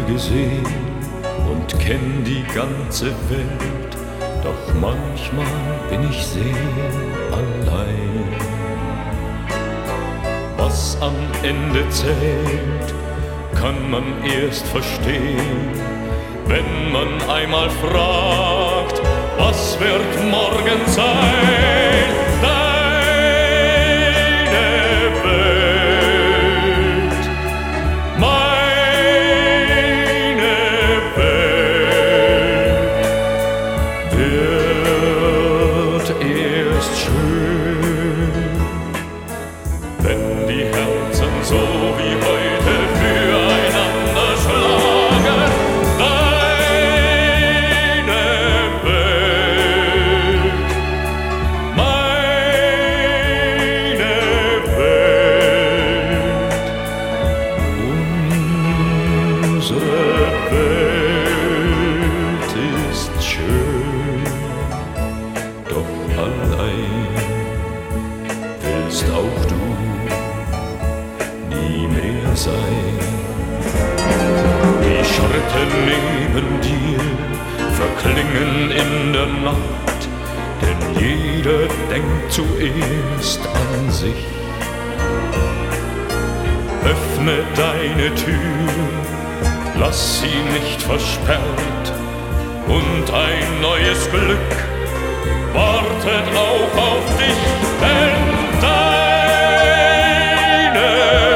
gesehen und kenn die ganze Welt, doch manchmal bin ich sehr allein. Was am Ende zählt, kann man erst verstehen, wenn man einmal fragt, was wird morgen sein? Deine Welt, meine Welt wird erst schön, wenn die Herzen so wie heute füreinander schlagen. Deine Welt, meine Welt, unsere Welt ist schön, doch allein willst auch du nie mehr sein. Die Schritte neben dir verklingen in der Nacht, denn jeder denkt zuerst an sich. Öffne deine Tür, lass sie nicht versperrt, und ein neues Glück wartet auch auf dich, denn deine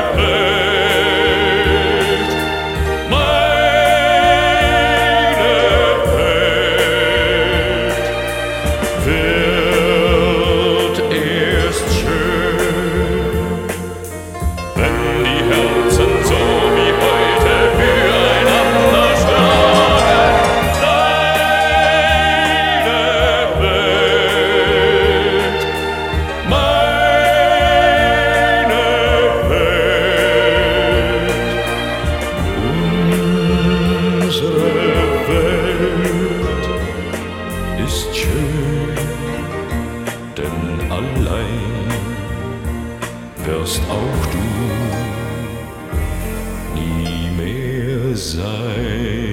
Welt, meine Welt wird erst schön, wenn die Herzen so wie heute füreinander schlagen. Deine Welt, meine Welt, unsere Welt ist schön, denn allein wirst auch du nie mehr sein.